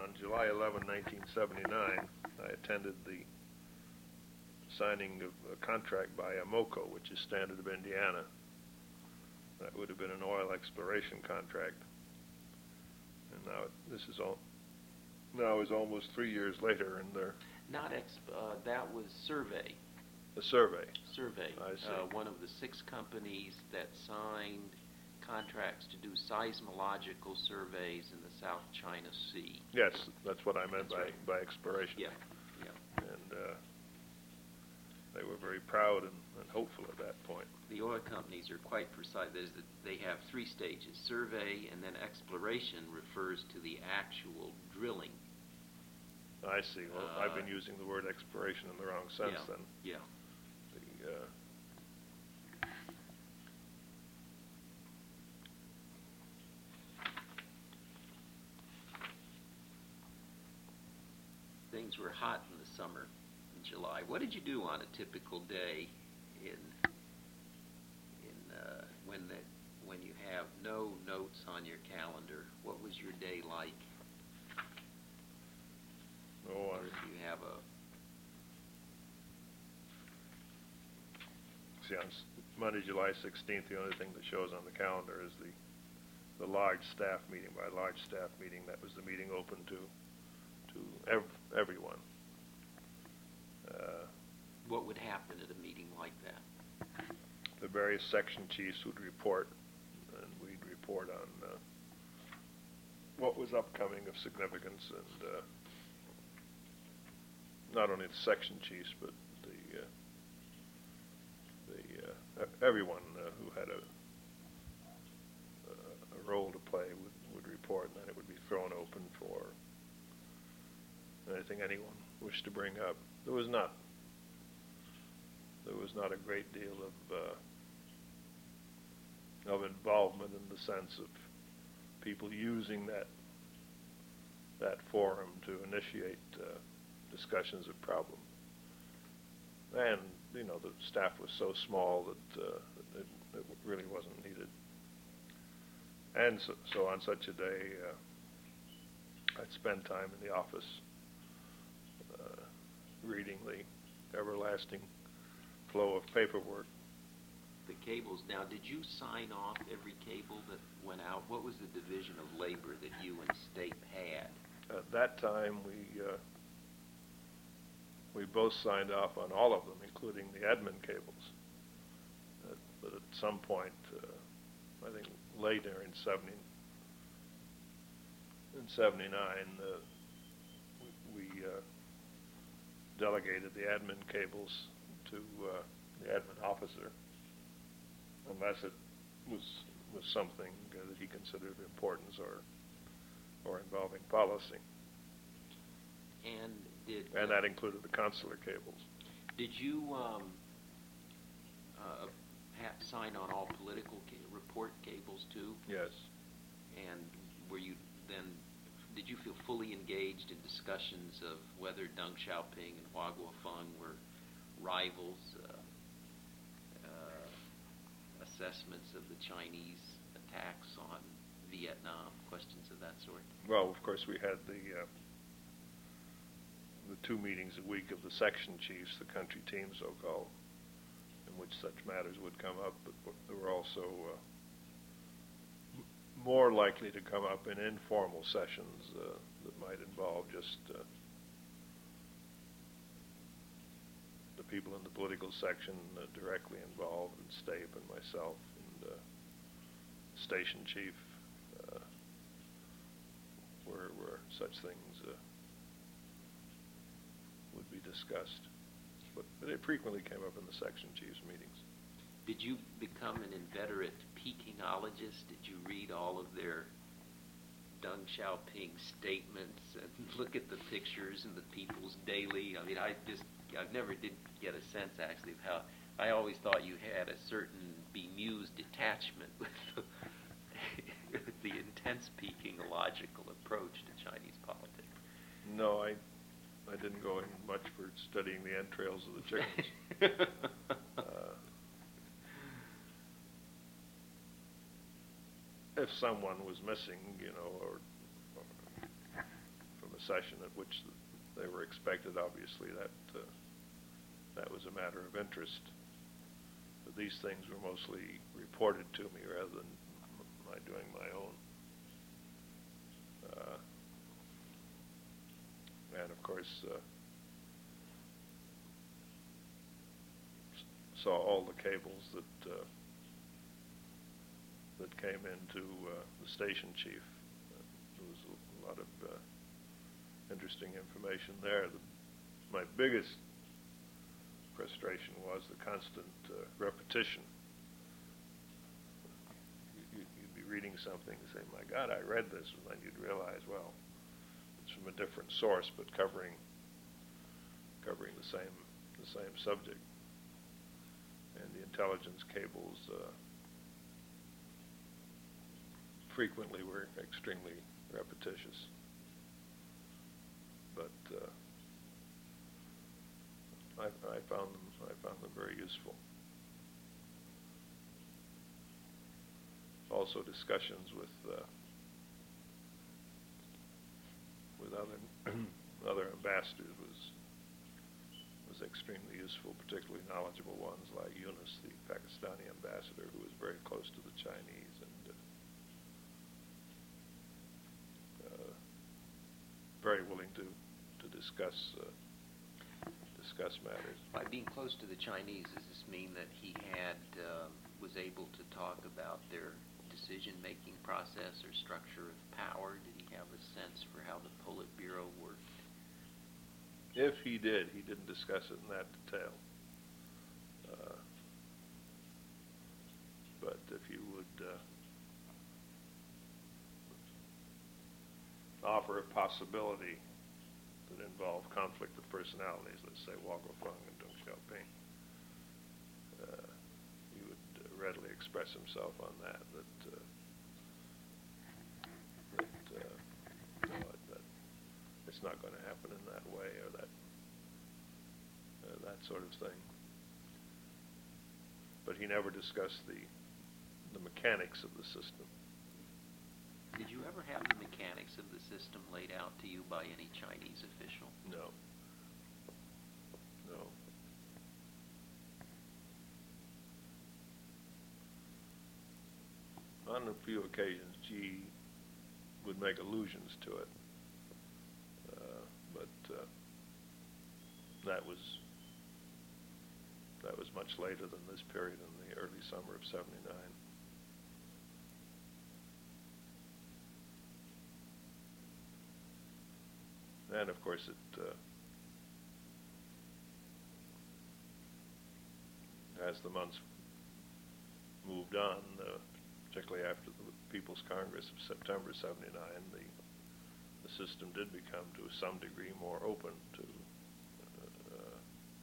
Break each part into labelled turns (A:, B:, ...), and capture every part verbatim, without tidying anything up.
A: on July eleventh, nineteen seventy-nine, I attended the signing of a contract by Amoco, which is Standard of Indiana. That would have been an oil exploration contract. And now it, this is all now is almost three years later, and they're
B: Not exp. Uh, that was Survey.
A: a survey.
B: Survey.
A: I see.
B: Uh, one of the six companies that signed contracts to do seismological surveys in the South China Sea.
A: Yes, that's what I meant
B: That's
A: by
B: right.
A: by exploration.
B: Yeah, yeah.
A: And uh, they were very proud and, and hopeful at that point.
B: The oil companies are quite precise. There's the, they have three stages: survey, and then exploration refers to the actual drilling.
A: I see. Well,
B: Uh,
A: I've been using the word exploration in the wrong sense
B: yeah,
A: then.
B: yeah.
A: The, uh,
B: Things were hot in the summer, in July. What did you do on a typical day in in uh, when the when you have no notes on your calendar? What was your day like?
A: oh,
B: Or
A: I,
B: do you have a
A: see, on s- Monday, July sixteenth, the only thing that shows on the calendar is the the large staff meeting. By large staff meeting, that was the meeting open to to ev- everyone. Uh,
B: what would happen at a meeting like that?
A: the various section chiefs would report, and we'd report on uh, what was upcoming of significance, and uh, not only the section chiefs, but the uh, the uh, e- everyone uh, who had a a role to play would, would report, and then it would be thrown open for anything anyone wished to bring up. There was not there was not a great deal of uh, of involvement in the sense of people using that that forum to initiate uh, discussions of problems. And you know, the staff was so small that uh, it, it really wasn't needed. And so, so on such a day, uh, I'd spend time in the office uh, reading the everlasting flow of paperwork.
B: The cables. Now, did you sign off every cable that went out? What was the division of labor that you and State had?
A: At that time, we uh, we both signed off on all of them, including the admin cables. Uh, but at some point, uh, I think later in seventy, in seventy-nine, uh, we, we uh, delegated the admin cables to uh, the admin officer, unless it was was something uh, that he considered of importance or or involving policy.
B: And did
A: And
B: uh,
A: that included the consular cables.
B: did you um, uh, have sign on all political ca- report cables too?
A: Yes.
B: And were you then? Did you feel fully engaged in discussions of whether Deng Xiaoping and Hua Guofeng were rivals? Uh, uh, assessments of the Chinese attacks on Vietnam, questions of that sort.
A: Well, of course, we had the uh, the two meetings a week of the section chiefs, the country team, so-called, in which such matters would come up. But there were also uh, m- more likely to come up in informal sessions uh, that might involve just uh, the people in the political section uh, directly involved, and Stape and myself and uh, station chief, uh, where where such things uh, would be discussed. But, but it frequently came up in the section chiefs meetings.
B: Did you become an inveterate Pekingologist? Did you read all of their Deng Xiaoping statements and look at the pictures in the People's Daily? I mean, I just, I never did get a sense actually of how, I always thought you had a certain bemused detachment with the, with the intense Pekingological approach to Chinese politics.
A: No, I I didn't go in much for studying the entrails of the chickens. uh, if someone was missing, you know, or, or from a session at which they were expected. Obviously, that uh, that was a matter of interest. But these things were mostly reported to me rather than my doing my own. Uh, and of course, uh, saw all the cables that uh, that came into uh, the station chief. Uh, there was a lot of uh, interesting information there. The, my biggest frustration was the constant uh, repetition. You, you'd be reading something and say, "My God, I read this," and then you'd realize, well, it's from a different source, but covering covering the same the same subject. And the intelligence cables uh, frequently were extremely repetitious. But uh, I, I found them. I found them very useful. Also, discussions with uh, with other other ambassadors was was extremely useful, particularly knowledgeable ones like Yunus, the Pakistani ambassador, who was very close to the Chinese and uh, uh, very willing to to discuss uh, discuss matters.
B: By being close to the Chinese, does this mean that he had uh, was able to talk about their decision-making process or structure of power? Did he have a sense for how the Politburo worked?
A: If he did, he didn't discuss it in that detail. Uh, but if you would uh, offer a possibility that involved conflict of personalities, let's say Wang Guofeng and Deng Xiaoping, uh, he would uh, readily express himself on that. That, uh, that uh, no, that it's not going to happen in that way, or that uh, that sort of thing. But he never discussed the the mechanics of the system.
B: Did you ever have the mechanics of the system laid out to you by any Chinese official?
A: No. No. On a few occasions, Xi would make allusions to it, uh, but uh, that was that was much later than this period in the early summer of seventy-nine. And of course, it uh, as the months moved on, uh, particularly after the People's Congress of September seventy-nine, the the system did become, to some degree, more open to, uh,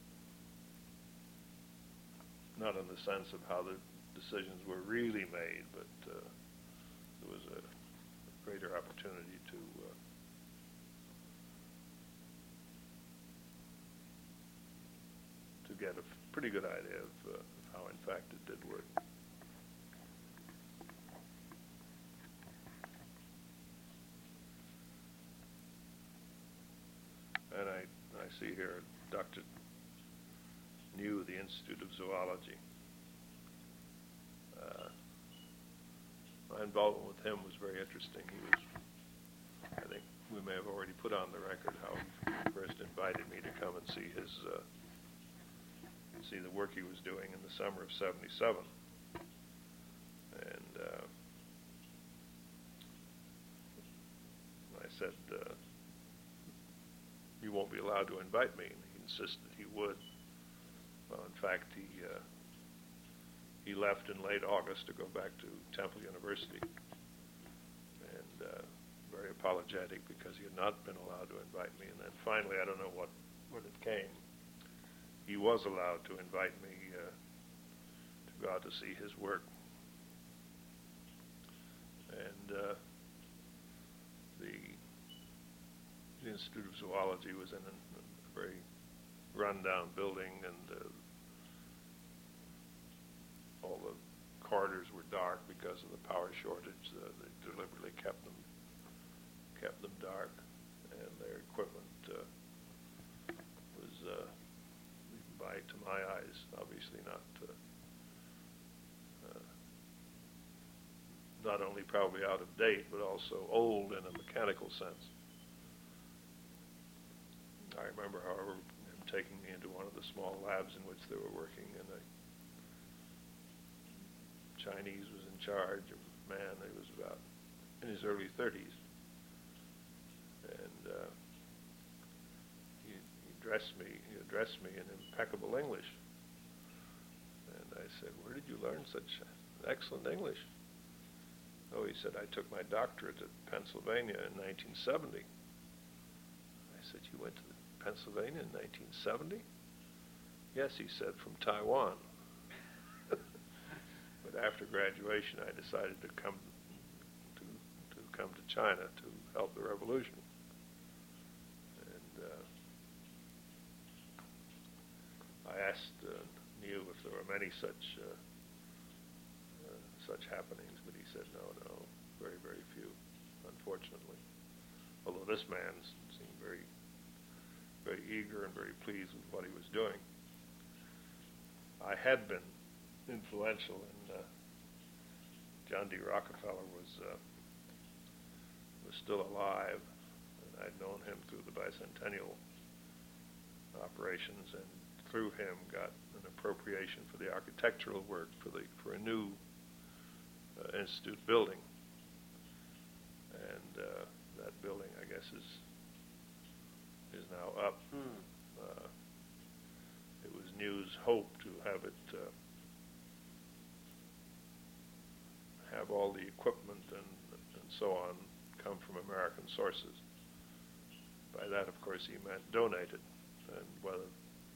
A: not in the sense of how the decisions were really made, but uh, there was a greater opportunity to uh, to get a pretty good idea of, uh, of how, in fact, it did work. And I, I see here Doctor New, the Institute of Zoology. Uh, my involvement with him was very interesting. He was, I think we may have already put on the record how he first invited me to come and see his, uh, see the work he was doing in the summer of seventy-seven. And uh, I said, uh, you won't be allowed to invite me. And he insisted he would. Well, in fact, he uh, he left in late August to go back to Temple University, and uh, very apologetic because he had not been allowed to invite me. And then finally, I don't know what, what it came, he was allowed to invite me uh, to go out to see his work. And uh, the The Institute of Zoology was in a, a very run-down building, and uh, all the corridors were dark because of the power shortage. Uh, they deliberately kept them kept them dark, and their equipment uh, was, uh, by to my eyes, obviously not uh, uh, not only probably out of date, but also old in a mechanical sense. I remember, however, him taking me into one of the small labs in which they were working, and a Chinese was in charge. A man, he was about in his early thirties, and uh, he, he addressed me. He addressed me in impeccable English, and I said, "Where did you learn such excellent English?" Oh, he said, "I took my doctorate at Pennsylvania in nineteen seventy." I said, "You went to Pennsylvania in nineteen seventy?" "Yes," he said, "from Taiwan." But after graduation, I decided to come to to come to China to help the revolution. And uh, I asked uh, Niu if there were many such uh, uh, such happenings, but he said, "No, no, very, very few, unfortunately." Although this man seemed very, very eager and very pleased with what he was doing. I had been influential in uh, John D. Rockefeller was uh, was still alive, and I'd known him through the bicentennial operations, and through him got an appropriation for the architectural work for the for a new uh, institute building, and uh, that building, I guess, is is now up.
B: Hmm.
A: Uh, it was Niu's hope to have it uh, have all the equipment and and so on come from American sources. By that, of course, he meant donated. And whether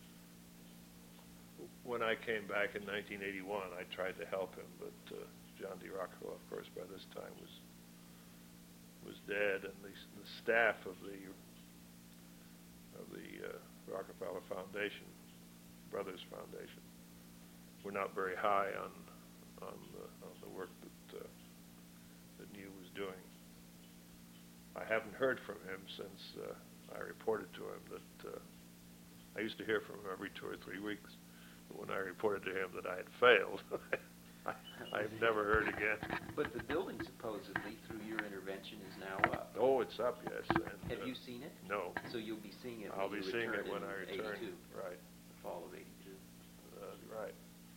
A: when I came back in nineteen eighty-one, I tried to help him, but uh, John D. Rockefeller, of course, by this time was was dead, and the, the staff of the of the uh, Rockefeller Foundation, Brothers Foundation, were not very high on on the, on the work that uh, that Niu was doing. I haven't heard from him since uh, I reported to him that uh, I used to hear from him every two or three weeks. But when I reported to him that I had failed, I, I've never heard again.
B: But the building supposedly, through your intervention, is now up.
A: Oh, it's up, yes. And,
B: Have
A: uh,
B: you seen it?
A: No.
B: So you'll be seeing it.
A: I'll
B: when
A: be
B: you
A: seeing
B: return
A: it when
B: in
A: I return.
B: eighty-two,
A: Right.
B: the fall of eighty-two.
A: Uh, right.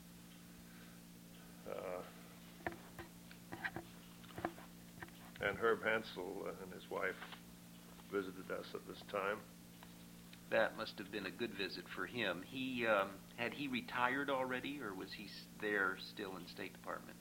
A: Uh, and Herb Hansel and his wife visited us at this time.
B: That must have been a good visit for him. He um, had he retired already, or was he s- there still in State Department?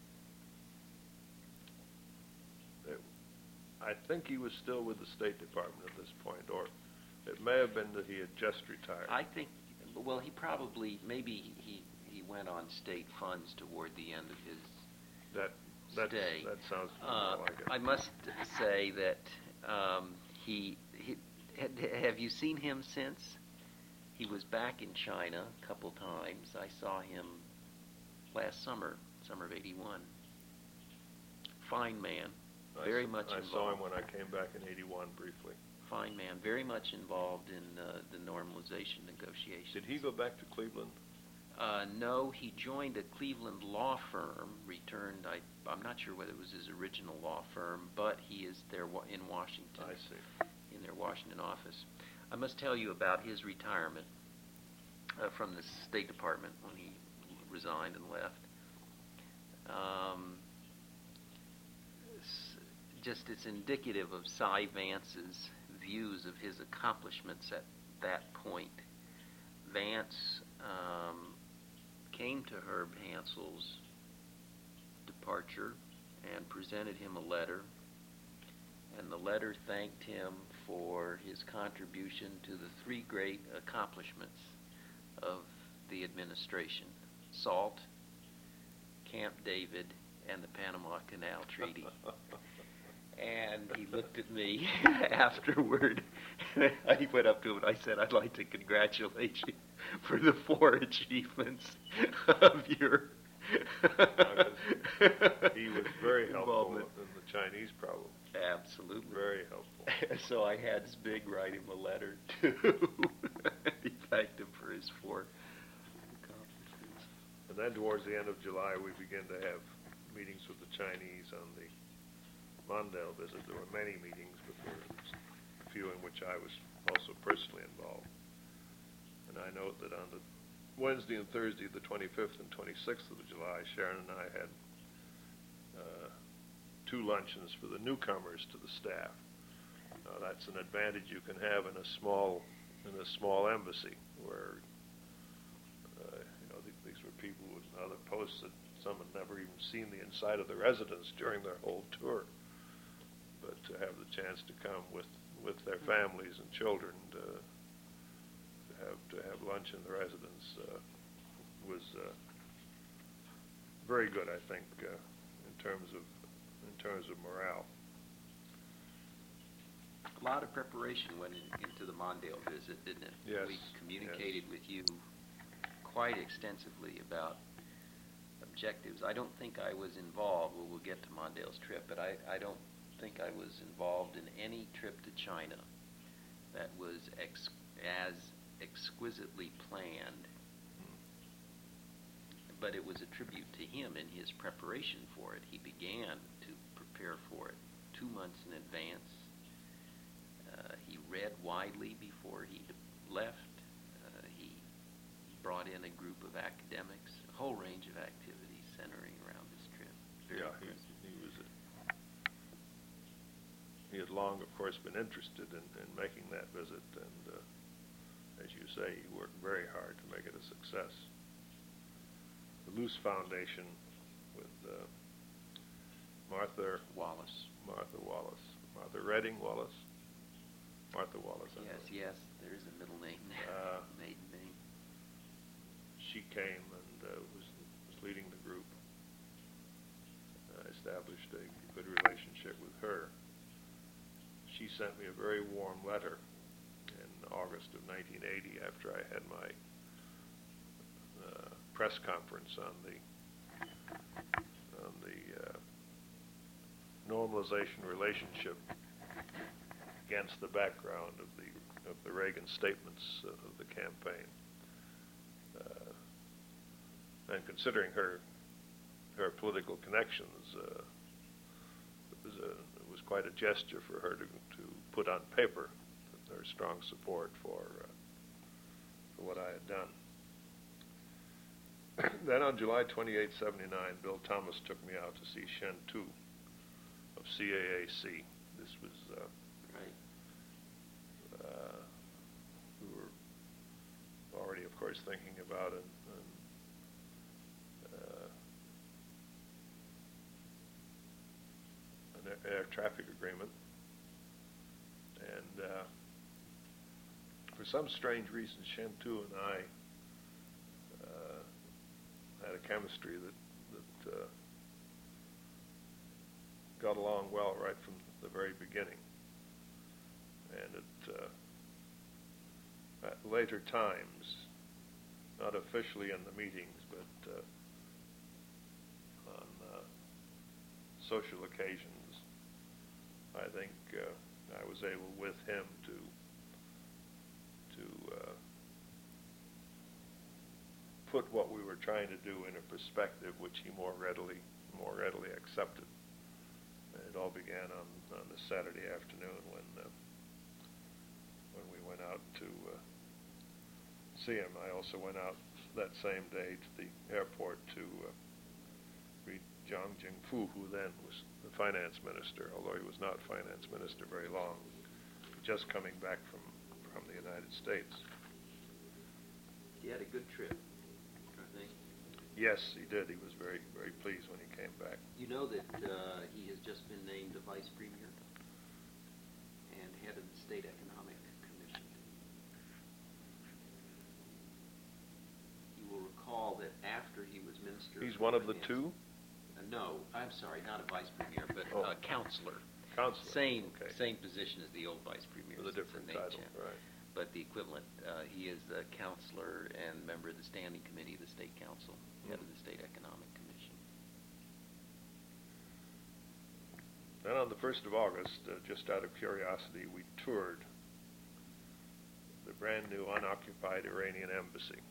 A: It, I think he was still with the State Department at this point, or it may have been that he had just retired.
B: I think, well, he probably, maybe he, he went on state funds toward the end of his
A: that that's,
B: stay.
A: that sounds
B: Uh,
A: more like it.
B: I must say that um, he, he had, have you seen him since? He was back in China a couple times. I saw him last summer, summer of eighty-one. Fine man,
A: I
B: very
A: s-
B: much
A: I
B: involved.
A: saw him when I came back in eighty-one briefly.
B: Fine man, very much involved in uh, the normalization negotiations.
A: Did he go back to Cleveland?
B: Uh, no, he joined a Cleveland law firm, returned, I, I'm not sure whether it was his original law firm, but he is there wa- in Washington,
A: I see.
B: in their Washington office. I must tell you about his retirement uh, from the State Department when he resigned and left. Um, s- just it's indicative of Cy Vance's views of his accomplishments at that point. Vance um, came to Herb Hansel's departure and presented him a letter, and the letter thanked him for his contribution to the three great accomplishments of the administration: SALT, Camp David, and the Panama Canal Treaty. And he looked at me afterward. I went up to him and I said, "I'd like to congratulate you for the four achievements of your
A: He was very helpful in the Chinese problem.
B: Absolutely.
A: Very helpful.
B: So I had Zbig write him a letter to he thanked him for his four accomplishments.
A: And then towards the end of July, we began to have meetings with the Chinese on the Mondale visit. There were many meetings, but there were a few in which I was also personally involved. And I note that on the Wednesday and Thursday, the twenty-fifth and twenty-sixth of July, Sharon and I had uh, two luncheons for the newcomers to the staff. Uh, that's an advantage you can have in a small in a small embassy, where uh, you know th- these were people with other posts that some had never even seen the inside of the residence during their whole tour. But to have the chance to come with, with their families and children to, to have to have lunch in the residence uh, was uh, very good, I think, uh, in terms of in terms of morale.
B: A lot of preparation went in, into the Mondale visit, didn't it?
A: Yes.
B: We communicated yes. with you quite extensively about objectives. I don't think I was involved. Well, we'll get to Mondale's trip, but I, I don't think I was involved in any trip to China that was ex- as exquisitely planned. But it was a tribute to him in his preparation for it. He began to prepare for it two months in advance. Uh, he read widely before he left. Uh, he brought in a group of academics, a whole range of activities centering around this trip. Very
A: yeah, he, he was. A, he had long, of course, been interested in, in making that visit, and uh, as you say, he worked very hard to make it a success. The Luce Foundation with uh, Martha
B: Wallace.
A: Martha Wallace. Martha Redding Wallace. Martha Wallace. I
B: Yes,
A: know.
B: yes, there is a middle name there,
A: Uh,
B: maiden name.
A: She came and uh, was, was leading the group. I established a good relationship with her. She sent me a very warm letter in August of nineteen eighty after I had my uh, press conference on the on the uh, normalization relationship against the background of the of the Reagan statements uh, of the campaign, uh, and considering her her political connections, uh, it was a it was quite a gesture for her to to put on paper her strong support for uh, for what I had done. Then on July twenty-eighth, seventy-nine, Bill Thomas took me out to see Shen Tu of C A A C. This was uh,
B: Right.
A: uh, we were already, of course, thinking about an, an, uh, an air, air traffic agreement, and uh, for some strange reason, Shen Tu and I uh, had a chemistry that that uh, got along well right from the very beginning. And at, uh, at later times, not officially in the meetings, but uh, on uh, social occasions, I think uh, I was able with him to to uh, put what we were trying to do in a perspective which he more readily more readily accepted. And it all began on, on the Saturday afternoon when uh, when we went out to uh, see him. I also went out that same day to the airport to uh, meet Zhang Jingfu, who then was the finance minister, although he was not finance minister very long, just coming back from, from the United States.
B: He had a good trip, I think.
A: Yes, he did. He was very, very pleased when he came back.
B: You know that uh, he has just been named the vice premier and head of the State Economic Commission. You will recall that after he was minister
A: He's
B: of
A: one of the
B: Finance,
A: two?
B: Uh, no, I'm sorry, not a vice premier, but
A: Oh.
B: uh, counselor.
A: Counselor.
B: Same
A: Okay.
B: same position as the old vice premier.
A: With a different title, right.
B: But the equivalent. Uh, he is the counselor and member of the standing committee of the State Council, head of the State Economic Commission.
A: Then on the first of August, uh, just out of curiosity, we toured the brand new unoccupied Iranian embassy.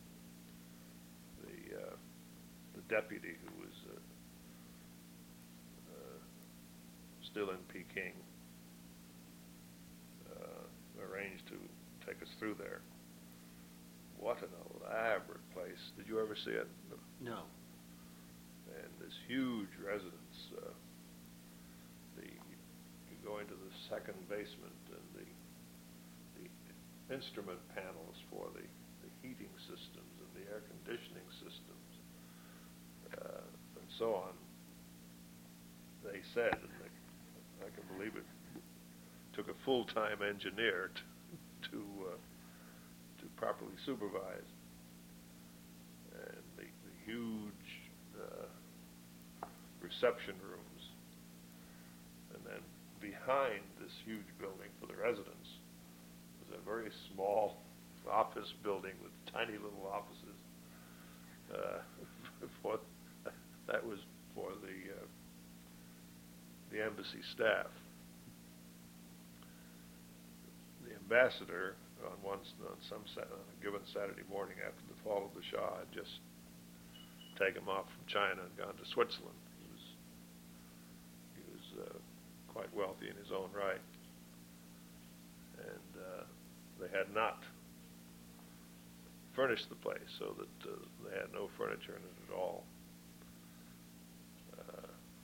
A: The, uh, the deputy who was uh, uh, still in Peking uh, arranged to take us through there. What an elaborate place. Did you ever see it?
B: No.
A: And this huge residence. Uh, the you go into the second basement, and the the instrument panels for the, the heating systems and the air conditioning systems, uh, and so on. They said, and they, I can believe it, took a full-time engineer to to, uh, to properly supervise. And the, the huge uh, reception rooms, and then behind this huge building for the residents was a very small office building with tiny little offices. Uh, for that was for the uh, the embassy staff. The ambassador on one on some on a given Saturday morning after the fall of the Shah had just taken off from China and gone to Switzerland. He was he was uh, quite wealthy in his own right, and uh, they had not furnished the place, so that uh, they had no furniture in it at all. Uh,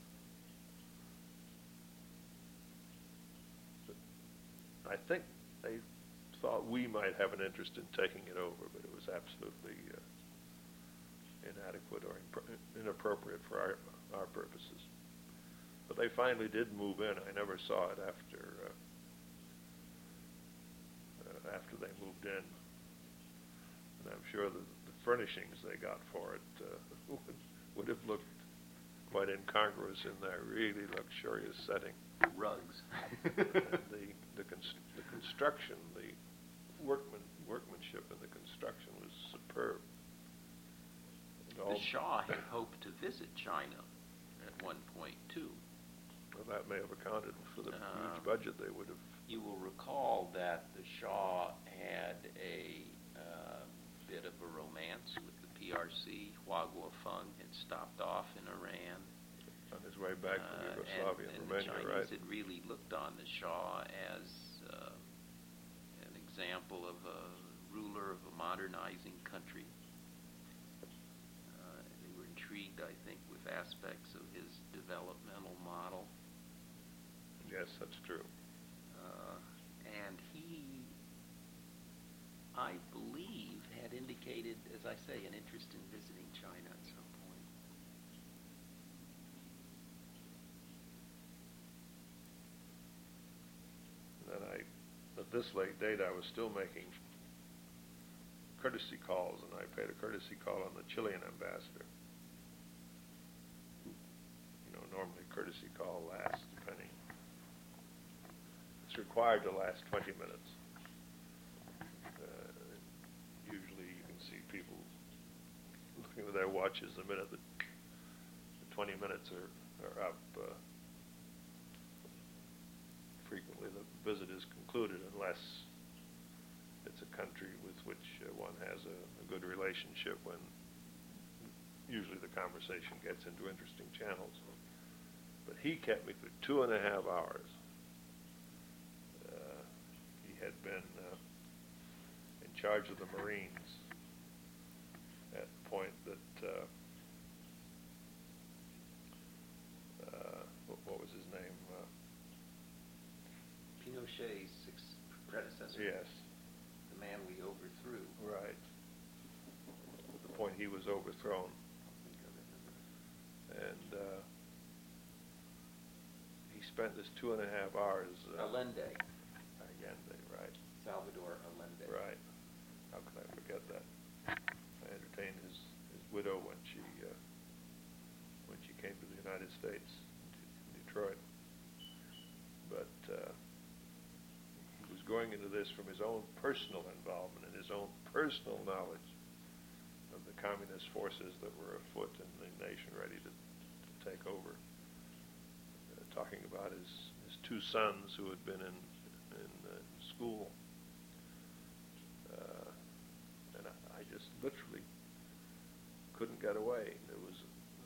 A: I think they thought we might have an interest in taking it over, but it was absolutely uh, inadequate or imp- inappropriate for our our purposes. But they finally did move in. I never saw it after uh, uh, after they moved in, and I'm sure that the furnishings they got for it uh, would, would have looked quite incongruous in that really luxurious setting.
B: Rugs.
A: the the, cons- the construction, the workman workmanship in the construction was superb. And all
B: The Shah had hoped to visit China at one point too.
A: Well, that may have accounted for the
B: Uh,
A: huge budget they would have.
B: You will recall that the Shah had a uh, bit of a romance with the P R C. Hua Guofeng had stopped off in Iran.
A: On his way back from
B: Uh,
A: Yugoslavia
B: and,
A: and
B: and
A: Romania,
B: the Chinese
A: right?
B: had really looked on the Shah as uh, an example of a ruler of a modernizing country. Uh, they were intrigued, I think, with aspects of his developmental model.
A: Yes, that's true.
B: Uh, and he, I believe, had indicated, as I say, an interest in visiting China at some point.
A: And I, at this late date, I was still making courtesy calls, and I paid a courtesy call on the Chilean ambassador. You know, normally courtesy call lasts, depending. It's required to last twenty minutes. Uh, usually you can see people looking at their watches the minute that the twenty minutes are, are up. Uh, frequently the visit is concluded unless it's a country with which uh, one has a, a good relationship, when usually the conversation gets into interesting channels. But he kept me for two and a half hours. Uh, he had been uh, in charge of the Marines at the point that uh, uh, what, what was his name? Uh,
B: Pinochet's predecessor.
A: yes.
B: The man we overthrew.
A: Right. At the point he was overthrown. And uh, he spent this two and a half hours. Uh,
B: Allende.
A: Allende, right.
B: Salvador Allende.
A: Right. How could I forget that? I entertained his, his widow when she uh, when she came to the United States, in Detroit. But uh, he was going into this from his own personal involvement and his own personal knowledge of the communist forces that were afoot in the nation ready to, to take over, uh, talking about his, his two sons who had been in, in uh, school. Uh, and I, I just literally couldn't get away. There was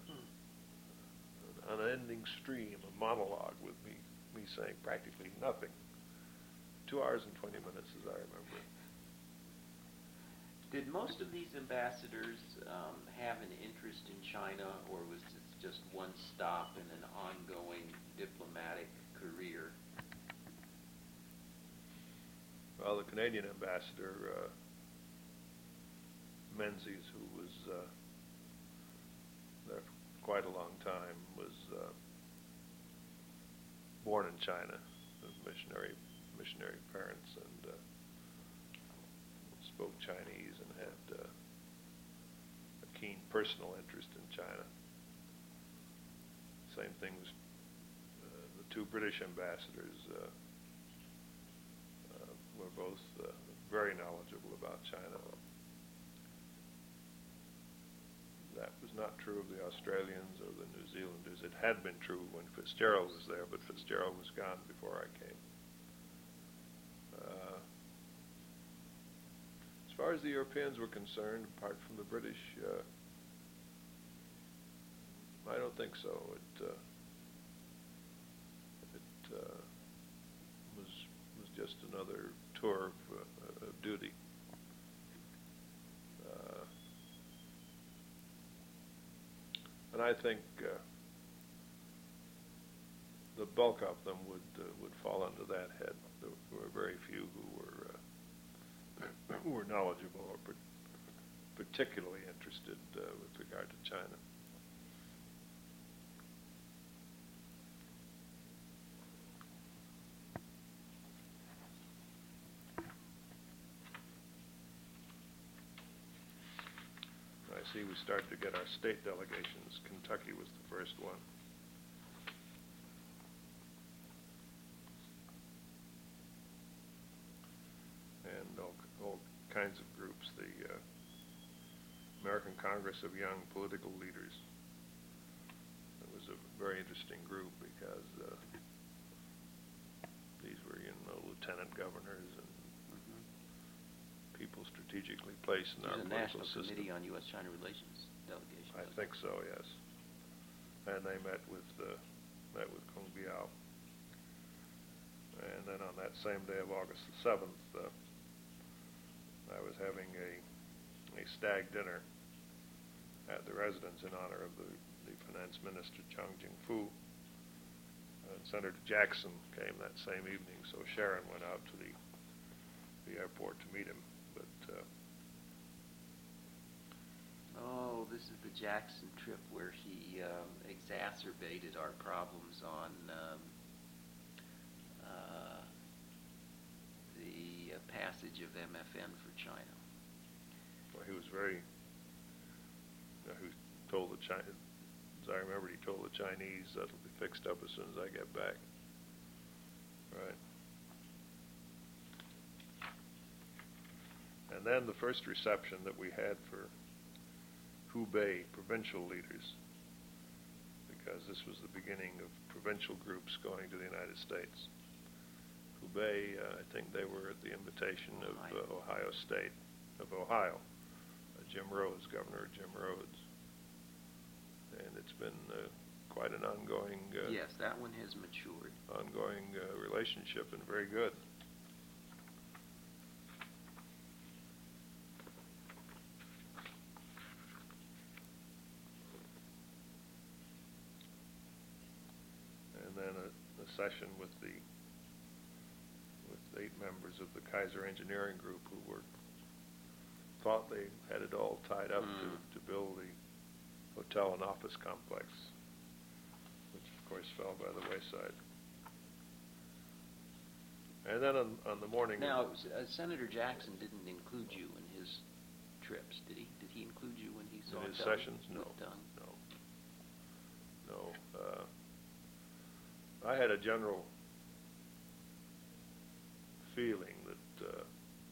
A: an unending stream, a monologue with me, me saying practically nothing. Two hours and twenty minutes, as I remember it.
B: Did most of these ambassadors um, have an interest in China, or was this just one stop in an ongoing diplomatic career?
A: Well, the Canadian ambassador, uh, Menzies, who was uh, there for quite a long time, was uh, born in China, of missionary missionary parents, and uh, spoke Chinese and had uh, a keen personal interest in China. Same thing was uh, the two British ambassadors uh, uh, were both uh, very knowledgeable about China. That was not true of the Australians or the New Zealanders. It had been true when Fitzgerald was there, but Fitzgerald was gone before I came. Uh, as far as the Europeans were concerned, apart from the British, uh, I don't think so. It, uh, it uh, was was just another tour of, uh, of duty. Uh, and I think uh, the bulk of them would uh, would fall under that head. There were very few who were uh, who were knowledgeable or per- particularly interested uh, with regard to China. I see we started to get our state delegations. Kentucky was the first one. And all, all kinds of groups. The uh, American Congress of Young Political Leaders. It was a very interesting group because uh, these were, you know, lieutenant governors and
B: Mm-hmm.
A: people strategically placed in our
B: There's a
A: political
B: National
A: system.
B: Committee on U S China Relations delegation.
A: I think so, yes. And they met with uh, met with Kung Biao. And then on that same day of August the seventh, uh, I was having a a stag dinner at the residence in honor of the, the finance minister, Chang Jing-fu. And Senator Jackson came that same evening, so Sharon went out to the the airport to meet him. But uh,
B: Oh, this is the Jackson trip where he um, exacerbated our problems on um, uh, the uh, passage of M F N for China.
A: well, he was very, you know, he told the China, as I remember, he told the Chinese that'll be fixed up as soon as I get back. Right. And then the first reception that we had for Hubei provincial leaders, because this was the beginning of provincial groups going to the United States. Hubei, uh, I think they were at the invitation of uh, Ohio State, of Ohio, uh, Jim Rhodes, Governor Jim Rhodes. And it's been uh, quite an ongoing, uh,
B: Yes, that one has matured.
A: ongoing uh, relationship, and very good. And then a, a session with the with eight members of the Kaiser Engineering Group who were thought they had it all tied up
B: Mm.
A: to, to build the hotel and office complex, which of course fell by the wayside. And then on, on the morning
B: Now,
A: of,
B: uh, Senator Jackson didn't include you in his trips, did he? Did he include you when he saw
A: in his
B: Doug,
A: sessions, no,
B: with Doug?
A: no, no. Uh, I had a general feeling that uh,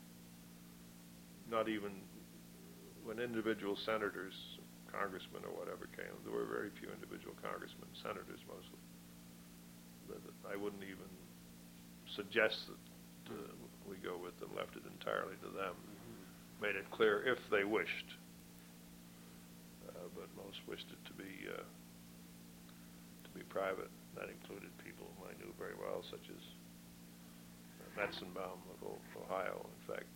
A: not even when individual senators, congressmen or whatever came, there were very few individual congressmen, senators mostly, that I wouldn't even suggest that uh, we go with them, left it entirely to them.
B: Mm-hmm.
A: Made it clear if they wished, uh, but most wished it to be uh, to be private. That included people whom I knew very well, such as uh, Metzenbaum of o- Ohio. In fact,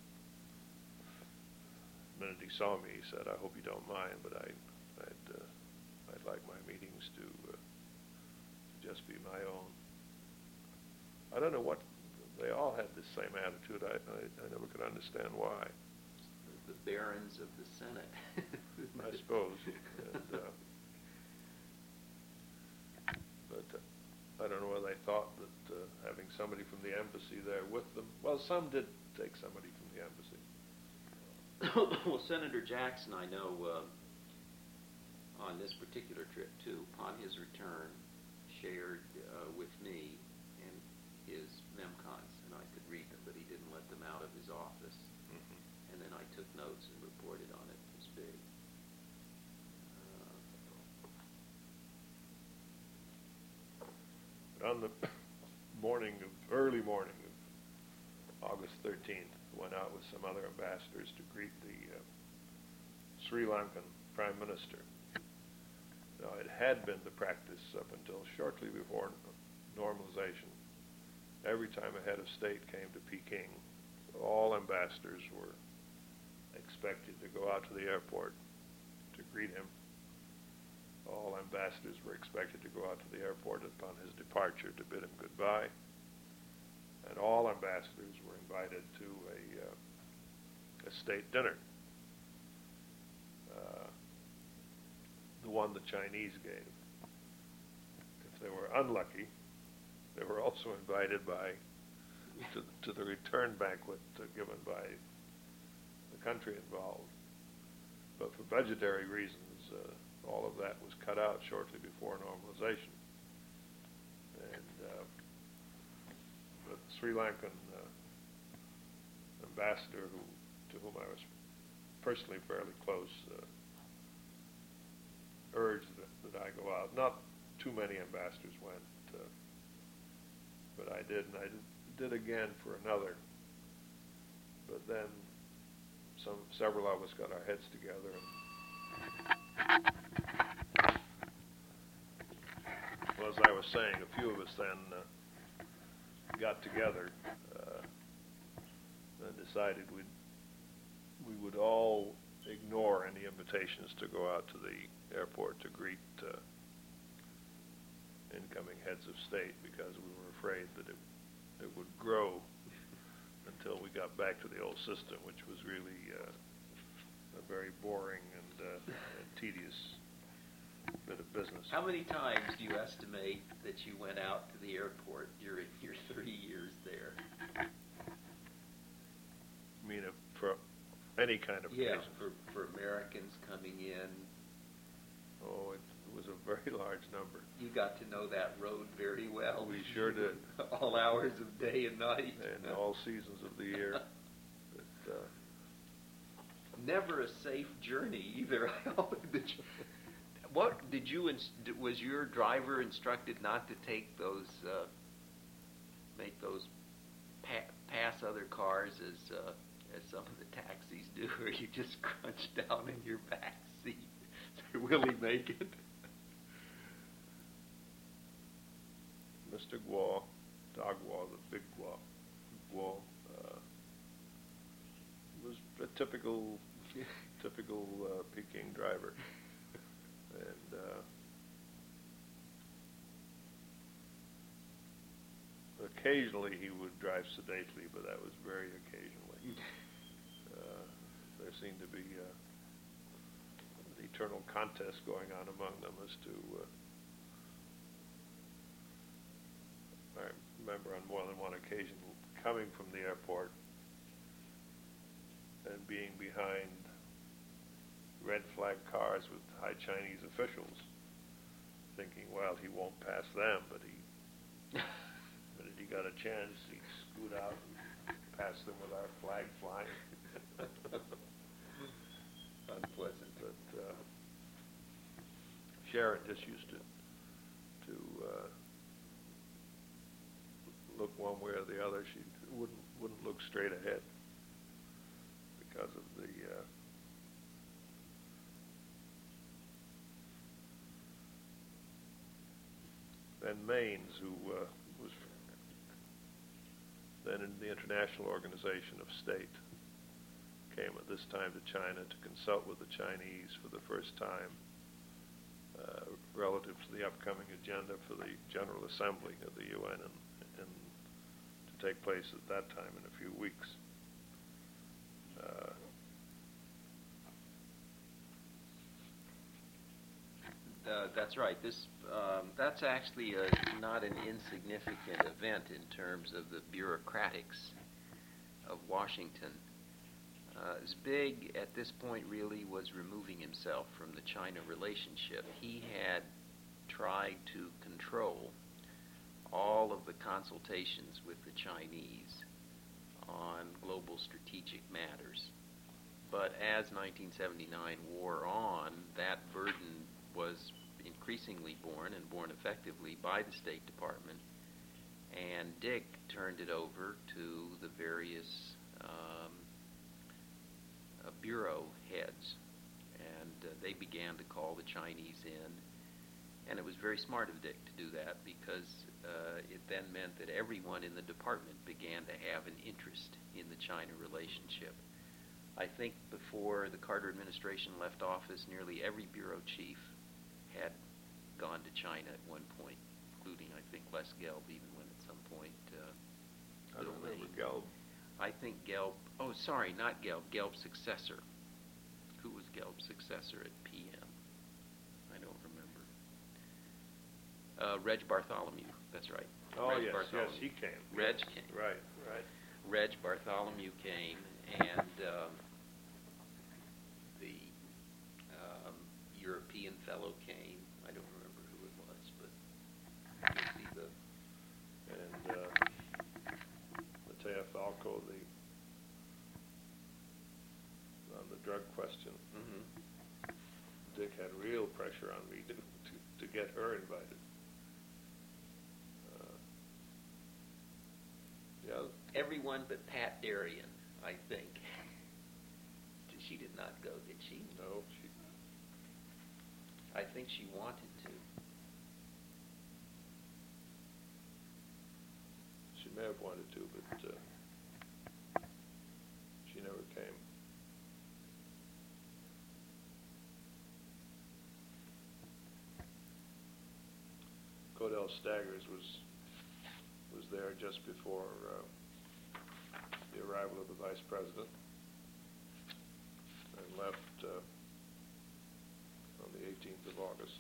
A: the minute he saw me, he said, "I hope you don't mind, but I, I'd, uh, I'd like my meetings to, uh, to just be my own." I don't know what, they all had the same attitude. I, I, I never could understand why.
B: The barons of the Senate.
A: I suppose. And, uh, but uh, I don't know whether they thought that uh, having somebody from the embassy there with them, well, some did take somebody from the embassy.
B: Well, Senator Jackson, I know, uh, on this particular trip too, upon his return, shared uh, with me and his memcons, and I could read them, but he didn't let them out of his office.
A: Mm-hmm.
B: And then I took notes and reported on it. It was big.
A: But on the morning of, early morning of August thirteenth, went out with some other ambassadors to greet the uh, Sri Lankan Prime Minister. Now, it had been the practice up until shortly before normalization. Every time a head of state came to Peking, all ambassadors were expected to go out to the airport to greet him. All ambassadors were expected to go out to the airport upon his departure to bid him goodbye. And all ambassadors were invited to a, uh, a state dinner. Uh, the one the Chinese gave. If they were unlucky, they were also invited by to, to the return banquet uh, given by the country involved. But for budgetary reasons, uh, all of that was cut out shortly before normalization. And uh, the Sri Lankan uh, ambassador, who, to whom I was personally fairly close, uh, urged that, that I go out. Not too many ambassadors went, uh, but I did, and I did, did again for another. But then some several of us got our heads together, and well, as I was saying, a few of us then uh, got together uh, and decided we'd, we would all ignore any invitations to go out to the airport to greet uh, incoming heads of state, because we were afraid that it, it would grow until we got back to the old system, which was really uh, a very boring and, uh, and tedious bit of business.
B: How many times do you estimate that you went out to the airport during your thirty years there?
A: I mean, if for any kind of
B: Yeah,
A: occasion.
B: for, for Americans coming in.
A: Oh, it, it was a very large number.
B: You got to know that road very well.
A: We sure did.
B: All hours of day and night.
A: And all seasons of the year. But, uh,
B: never a safe journey either. did you, what did you inst- was your driver instructed not to take those uh, make those pa- pass other cars as uh, as some of the taxis do, or you just crunch down in your back seat? Say, will he make it?
A: Mister Guo, Dog Guo, the big Guo, Guo uh, was a typical, typical uh, Peking driver, and uh, occasionally he would drive sedately, but that was very occasionally. Uh, there seemed to be uh, an eternal contest going on among them as to. Uh, I remember on more than one occasion coming from the airport and being behind red flag cars with high Chinese officials, thinking, well, he won't pass them, but he, but if he got a chance, he'd scoot out and pass them with our flag flying.
B: Unpleasant.
A: But uh, Sharon just used to to uh, one way or the other. She wouldn't wouldn't look straight ahead because of the uh, then Maines, who uh, was then in the International Organization of State, came at this time to China to consult with the Chinese for the first time uh, relative to the upcoming agenda for the General Assembly of the U N, and, and to take place at that time in a few weeks. Uh,
B: Uh, that's right. This um, that's actually a, not an insignificant event in terms of the bureaucratics of Washington. Uh, as big at this point really was removing himself from the China relationship. He had tried to control all of the consultations with the Chinese on global strategic matters. But as nineteen seventy-nine wore on, that burden was increasingly borne, and borne effectively, by the State Department, and Dick turned it over to the various um, uh, bureau heads, and uh, they began to call the Chinese in, and it was very smart of Dick to do that, because uh, it then meant that everyone in the department began to have an interest in the China relationship. I think before the Carter administration left office, nearly every bureau chief had gone to China at one point, including, I think, Les Gelb even went at some point. Uh,
A: I don't remember Gelb.
B: I think Gelb, oh, sorry, not Gelb, Gelb's successor. Who was Gelb's successor at P M? I don't remember. Uh, Reg Bartholomew, that's right.
A: Oh,
B: Reg
A: yes,
B: Bartholomew.
A: yes, he came.
B: Reg
A: yes.
B: came.
A: Right, right.
B: Reg Bartholomew came, and um, the um, European fellow came. I don't remember who it was, but you see the...
A: And uh, Matea Falco, the on the drug question,
B: Mm-hmm.
A: Dick had real pressure on me to to, to get her invited. Uh, yeah.
B: Everyone but Pat Darien, I think. She did not go, did she?
A: No, she.
B: I think she wanted to.
A: She may have wanted to, but uh, she never came. Codell Staggers was was there just before uh, the arrival of the Vice President, and left uh, on the eighteenth of August.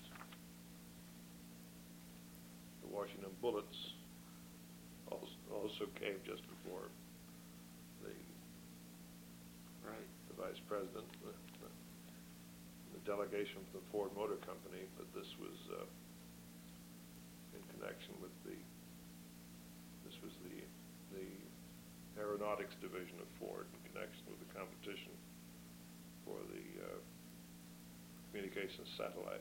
A: The Washington Bullets also, also came just before the
B: Right.
A: the Vice President, the, the, the delegation from the Ford Motor Company, but this was uh, in connection with the, this was the, the aeronautics division of Ford, in connection with the competition for the uh, communications satellite.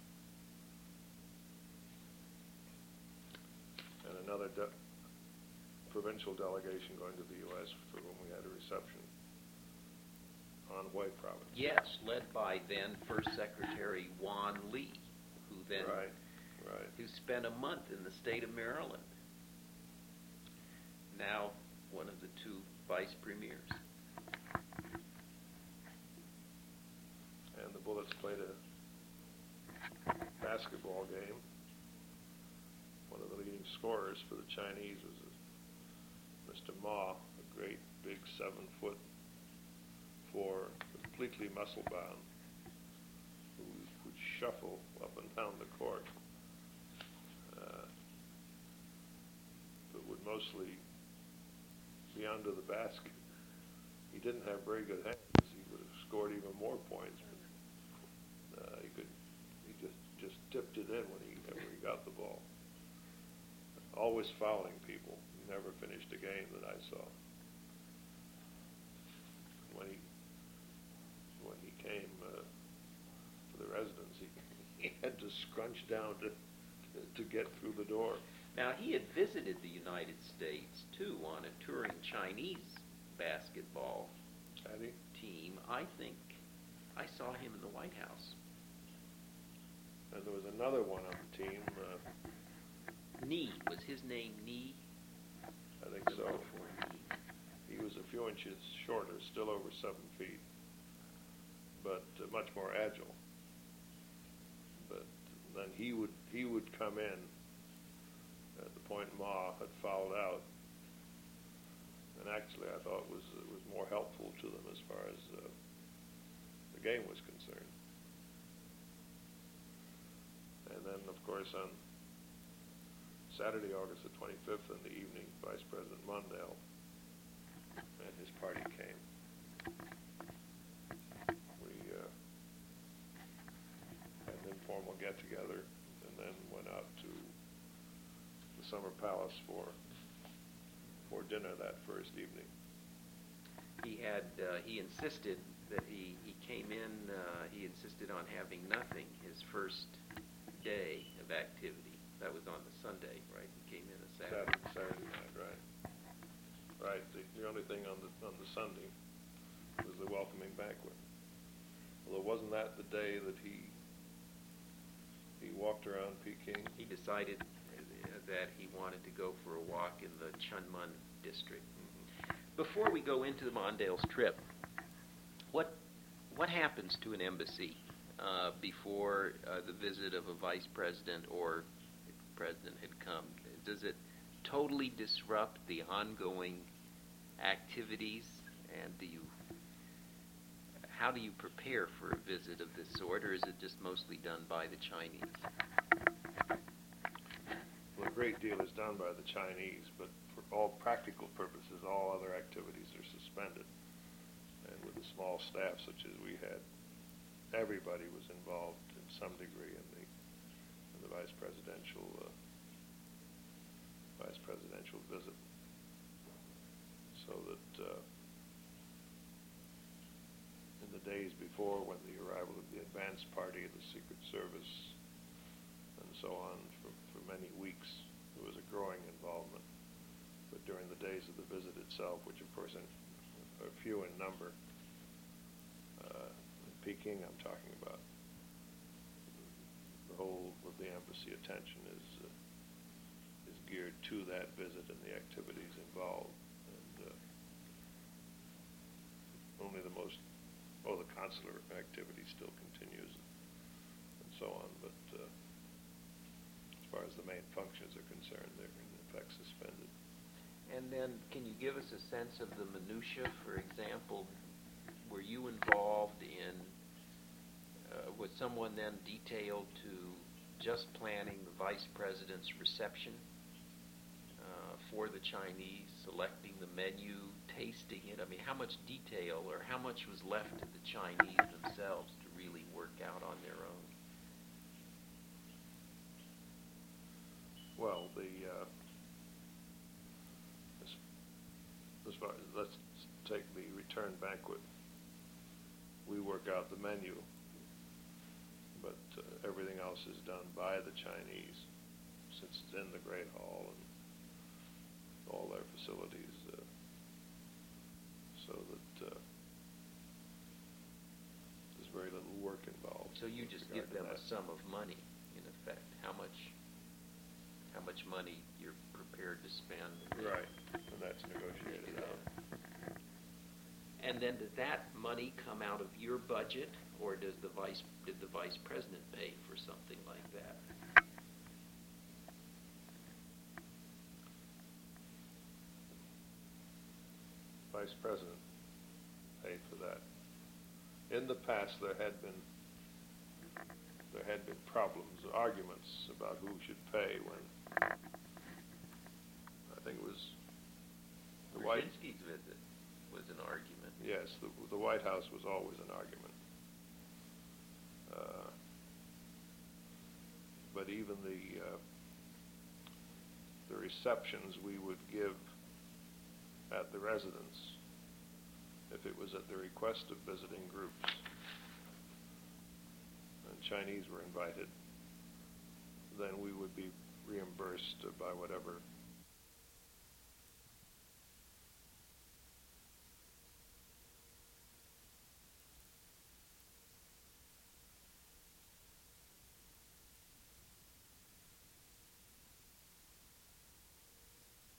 A: And another de- provincial delegation going to the U S for whom we had a reception on Hue Province.
B: Yes, led by then First Secretary Juan Lee, who then
A: Right, right.
B: who spent a month in the state of Maryland. Now one of the two vice premiers.
A: And the Bullets played a basketball game. One of the leading scorers for the Chinese was Mister Ma, a great big seven foot four, completely muscle bound, who would shuffle up and down the court, uh, but would mostly be under the basket. He didn't have very good hands. He would have scored even more points, but uh, he could. He just just tipped it in when he when he got the ball. Always fouling people. He never finished a game that I saw. When he when he came uh, to the residence, he, he had to scrunch down to to get through the door.
B: Now, he had visited the United States, too, on a touring Chinese basketball
A: Had he?
B: team. I think I saw him in the White House.
A: And there was another one on the team. Uh,
B: Nee, was his name Nee?
A: I think
B: The
A: so.
B: before Nee.
A: He was a few inches shorter, still over seven feet, but uh, much more agile. But then he would he would come in at the point Ma had fouled out, and actually I thought was it was more helpful to them as far as uh, the game was concerned. And then, of course, on Saturday, August the twenty-fifth, in the evening, Vice President Mondale and his party came. We uh, had an informal get-together and then went out to the Summer Palace for for dinner that first evening.
B: He had, uh, he insisted that he, he came in, uh, he insisted on having nothing his first day of activity. That was on the Sunday, right? He came in a Saturday.
A: Saturday, Saturday night, right? Right. The, the only thing on the on the Sunday was the welcoming banquet. Although wasn't that the day that he he walked around Peking?
B: He decided uh, that he wanted to go for a walk in the Chunmun district.
A: Mm-hmm.
B: Before we go into the Mondale's trip, what what happens to an embassy uh, before uh, the visit of a vice president or the president had come? Does it totally disrupt the ongoing activities, and do you how do you prepare for a visit of this sort, or is it just mostly done by the Chinese?
A: Well, a great deal is done by the Chinese, but for all practical purposes, all other activities are suspended. And with a small staff such as we had, everybody was involved in some degree in the in the vice presidential uh, vice presidential visit, so that uh, in the days before, when the arrival of the advance party of the Secret Service and so on, for, for many weeks, there was a growing involvement. But during the days of the visit itself, which of course are few in number, uh, in Peking I'm talking about, the whole of the embassy attention is uh, is geared to that visit and the activities involved. And uh, only the most, oh, the consular activity still continues and so on, but uh, as far as the main functions are concerned, they're in effect suspended.
B: And then, can you give us a sense of the minutia? For example, were you involved in, uh, was someone then detailed to just planning the vice president's reception uh, for the Chinese, selecting the menu, tasting it? I mean, how much detail or how much was left to the Chinese themselves to really work out on their own?
A: Well, the uh, as, as far as, let's take the return banquet. We work out the menu, but uh, everything else is done by the Chinese, since it's in the Great Hall and all their facilities, uh, so that uh, there's very little work involved.
B: So you just give them a sum of money, in effect. How much? How much money you're prepared to spend?
A: Right, and that's negotiated out.
B: And then does that money come out of your budget, or does the vice did the vice president pay for something like that?
A: Vice president paid for that. In the past, there had been there had been problems, arguments about who should pay when I think it was the White
B: Brzezinski's visit was an argument.
A: yes the, the White House was always an argument. Uh, but even the uh, the receptions we would give at the residence, if it was at the request of visiting groups, and Chinese were invited, then we would be reimbursed by whatever